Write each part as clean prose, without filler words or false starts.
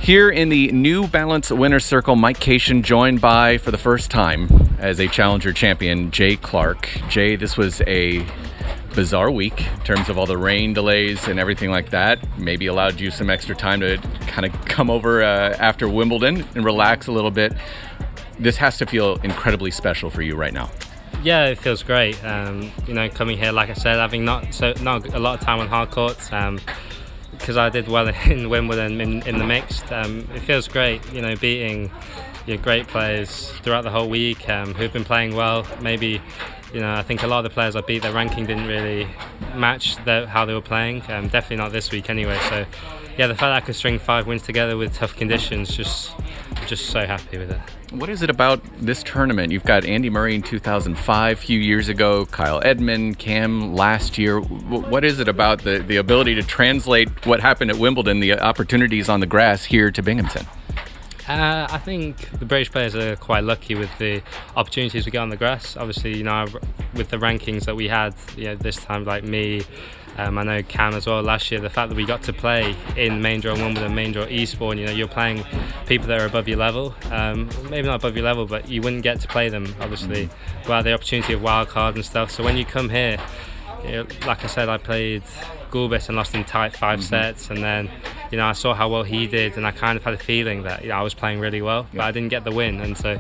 Here in the New Balance Winner's Circle, Mike Cation joined by, for the first time, as a challenger champion, Jay Clark. Jay, this was a bizarre week in terms of all the rain delays and everything like that. Maybe allowed you some extra time to kind of come over after Wimbledon and relax a little bit. This has to feel incredibly special for you right now. Yeah, it feels great. Coming here, like I said, having not a lot of time on hard courts, because I did well in Wimbledon in the mixed. It feels great, beating great players throughout the whole week who've been playing well. Maybe, I think a lot of the players I beat, their ranking didn't really match how they were playing. Definitely not this week anyway. So, yeah, the fact that I could string 5 wins together with tough conditions, just so happy with it. What is it about this tournament? You've got Andy Murray in 2005, a few years ago, Kyle Edmund, Cam last year. What is it about the ability to translate what happened at Wimbledon, the opportunities on the grass, here to Binghamton? I think the British players are quite lucky with the opportunities we get on the grass. Obviously, with the rankings that we had, this time, like me, I know Cam as well last year, the fact that we got to play in main draw Wimbledon, main draw Eastbourne, you're playing people that are above your level, maybe not above your level, but you wouldn't get to play them, obviously, without the opportunity of wild card and stuff. So when you come here, like I said, I played Gulbis and lost in tight 5 sets, and then I saw how well he did, and I kind of had a feeling that I was playing really well, but I didn't get the win. And so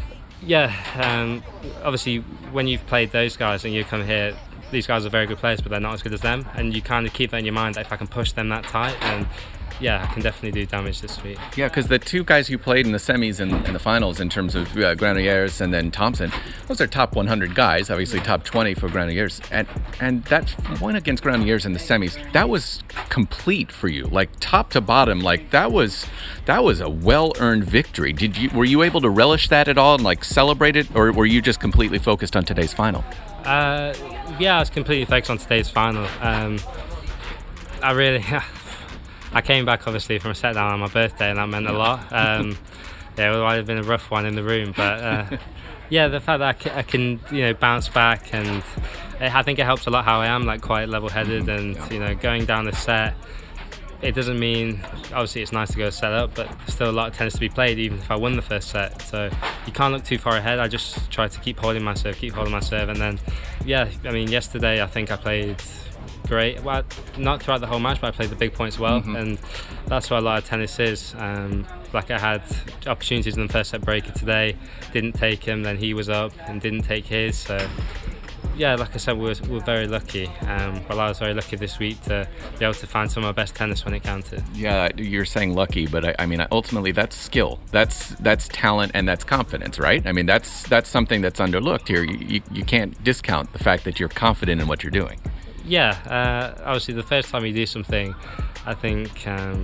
obviously when you've played those guys and you come here, these guys are very good players, but they're not as good as them, and you kind of keep that in your mind that if I can push them that tight, and I can definitely do damage this week. Yeah, because the two guys you played in the semis and the finals, in terms of Granollers and then Thompson, those are top 100 guys, obviously top 20 for Granollers, and that one against Granollers in the semis, that was complete for you, like top to bottom, like that was a well-earned victory. Were you able to relish that at all and like celebrate it, or were you just completely focused on today's final? I was completely focused on today's final. I came back obviously from a set down on my birthday, and that meant a lot. It might have been a rough one in the room, but the fact that I can bounce back, and I think it helps a lot how I am, like quite level-headed, and going down the set. It doesn't mean, obviously it's nice to go set up, but there's still a lot of tennis to be played even if I won the first set, so you can't look too far ahead. I just try to keep holding my serve, and then yesterday I think I played great. Well, not throughout the whole match, but I played the big points well, and that's what a lot of tennis is. Like I had opportunities in the first set breaker today, didn't take him, then he was up and didn't take his, so like I said, we're very lucky. I was very lucky this week to be able to find some of my best tennis when it counted. Yeah, you're saying lucky, but I mean, ultimately that's skill, that's talent, and that's confidence, right? I mean, that's something that's underlooked here. You can't discount the fact that you're confident in what you're doing. Obviously the first time you do something, I think,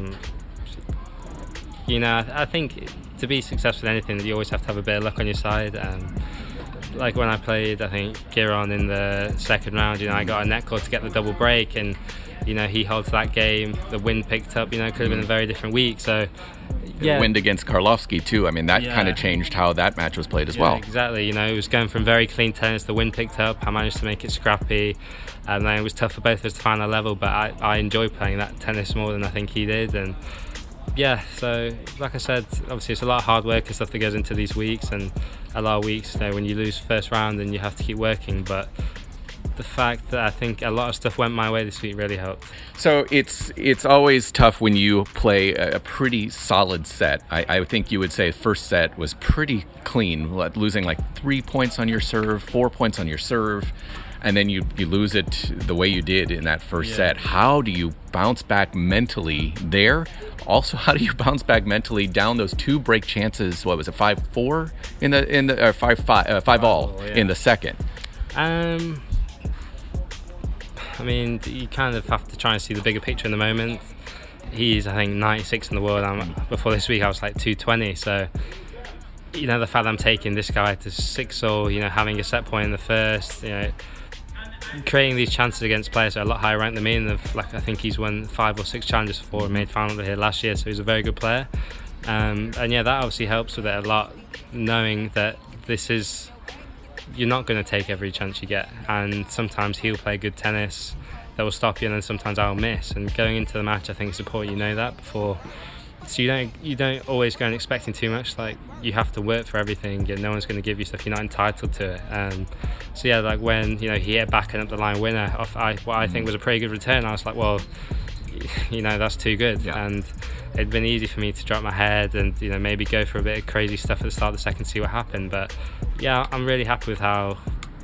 I think to be successful in anything, you always have to have a bit of luck on your side. Like when I played, I think, Giron in the second round, I got a net court to get the double break, and he held to that game. The wind picked up, could have been a very different week. So the wind against Karlovsky too. I mean, that kind of changed how that match was played as well. Exactly. It was going from very clean tennis. The wind picked up. I managed to make it scrappy, and then it was tough for both of us to find a level. But I enjoy playing that tennis more than I think he did, and so like I said, obviously it's a lot of hard work and stuff that goes into these weeks, and a lot of weeks when you lose first round and you have to keep working, but the fact that I think a lot of stuff went my way this week really helped. So it's always tough when you play a pretty solid set. I think you would say first set was pretty clean, losing like 3 points on your serve, 4 points on your serve, and then you lose it the way you did in that first set. How do you bounce back mentally there? Also, how do you bounce back mentally down those 2 break chances? What was it, 5-4 in the 5-all in the second? I mean, you kind of have to try and see the bigger picture in the moment. He's, I think, 96 in the world. Before this week, I was like 220. So, the fact that I'm taking this guy to 6-all, having a set point in the first, creating these chances against players that are a lot higher ranked than me, and I think he's won 5 or 6 challenges before and made final here last year, so he's a very good player. That obviously helps with it a lot, knowing that you're not going to take every chance you get, and sometimes he'll play good tennis that will stop you, and then sometimes I'll miss. And going into the match, I think it's important that before So you don't always go in expecting too much. Like, you have to work for everything, and no one's going to give you stuff. You're not entitled to it. So yeah, like when he hit back and up the line winner off what I think was a pretty good return, I was like, well, that's too good. Yeah. And it'd been easy for me to drop my head and maybe go for a bit of crazy stuff at the start of the second, see what happened. But yeah, I'm really happy with how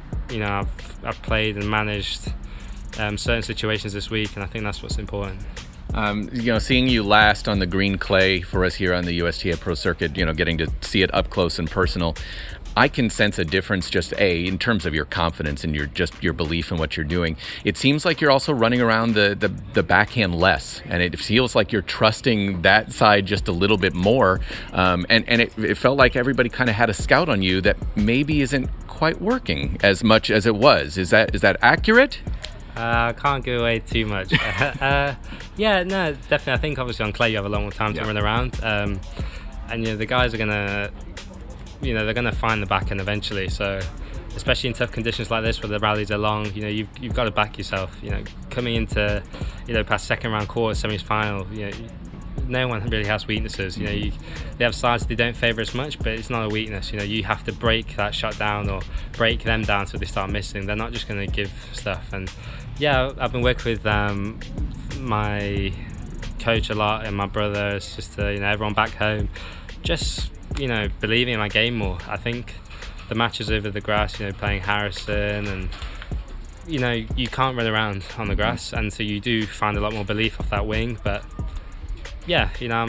I've played and managed certain situations this week, and I think that's what's important. Seeing you last on the green clay for us here on the USTA Pro Circuit, getting to see it up close and personal, I can sense a difference just in terms of your confidence and your belief in what you're doing. It seems like you're also running around the backhand less, and it feels like you're trusting that side just a little bit more. And it felt like everybody kind of had a scout on you that maybe isn't quite working as much as it was. Is that accurate? I can't give away too much. Yeah, no, definitely. I think obviously on clay you have a lot more time to run around, and the guys are gonna, they're gonna find the backhand eventually. So, especially in tough conditions like this where the rallies are long, you've got to back yourself. Coming into past second round quarter, semi-final, no one really has weaknesses. They have sides they don't favour as much, but it's not a weakness. You have to break that shot down or break them down so they start missing. They're not just going to give stuff. And yeah, I've been working with my coach a lot and my brother. It's just everyone back home, just believing in my game more. I think the matches over the grass, playing Harrison, and you can't run around on the grass, and so you do find a lot more belief off that wing. But yeah,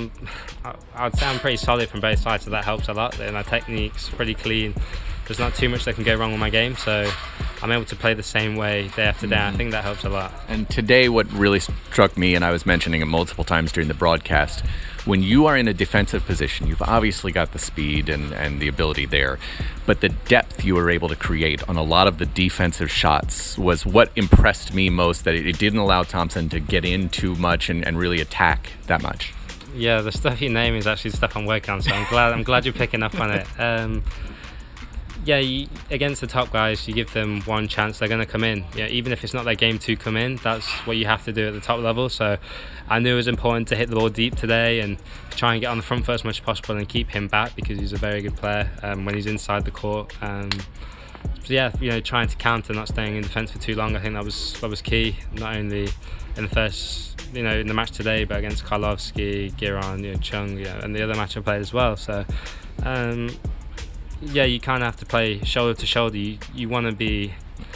I'd say I'm pretty solid from both sides, so that helps a lot. My technique's pretty clean. There's not too much that can go wrong with my game, so I'm able to play the same way day after day. I think that helps a lot. And today what really struck me, and I was mentioning it multiple times during the broadcast, when you are in a defensive position, you've obviously got the speed and the ability there, but the depth you were able to create on a lot of the defensive shots was what impressed me most, that it didn't allow Thompson to get in too much and really attack that much. Yeah, the stuff you name is actually the stuff I'm working on, so I'm glad you're picking up on it. Against the top guys, you give them one chance, they're going to come in. Even if it's not their game to come in, that's what you have to do at the top level. So I knew it was important to hit the ball deep today and try and get on the front foot as much as possible and keep him back, because he's a very good player when he's inside the court. Trying to counter, not staying in defence for too long, I think that was key, not only in the first, in the match today, but against Karlovsky, Giron, Chung, and the other match I played as well. So you kind of have to play shoulder to shoulder. You want to be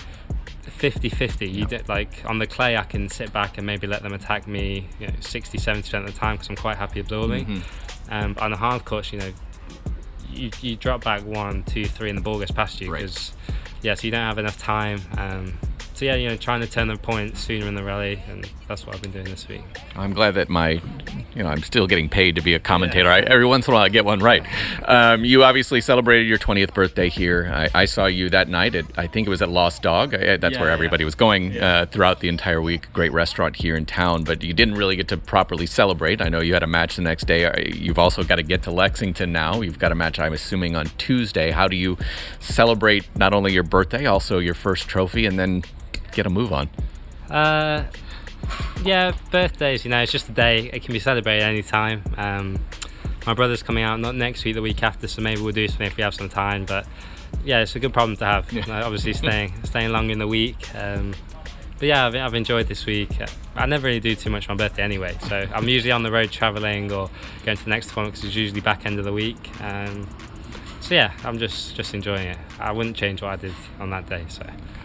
50-50. Like on the clay, I can sit back and maybe let them attack me 60-70% of the time, because I'm quite happy absorbing. On the hard courts, you drop back 1, 2, 3 and the ball goes past you, because so you don't have enough time. Trying to turn the point sooner in the rally, and that's what I've been doing this week. I'm glad that I'm still getting paid to be a commentator. Every once in a while I get one right. You obviously celebrated your 20th birthday here. I saw you that night I think it was at Lost Dog. That's where everybody was going throughout the entire week. Great restaurant here in town, but you didn't really get to properly celebrate. I know you had a match the next day. You've also got to get to Lexington now. You've got a match, I'm assuming, on Tuesday. How do you celebrate not only your birthday, also your first trophy, and then get a move on? Birthdays, it's just a day. It can be celebrated any time. My brother's coming out not next week, the week after, so maybe we'll do something if we have some time. But yeah, it's a good problem to have. Obviously staying long in the week. I've enjoyed this week. I never really do too much on my birthday anyway, so I'm usually on the road travelling or going to the next tournament, because it's usually back end of the week. I'm just enjoying it. I wouldn't change what I did on that day. So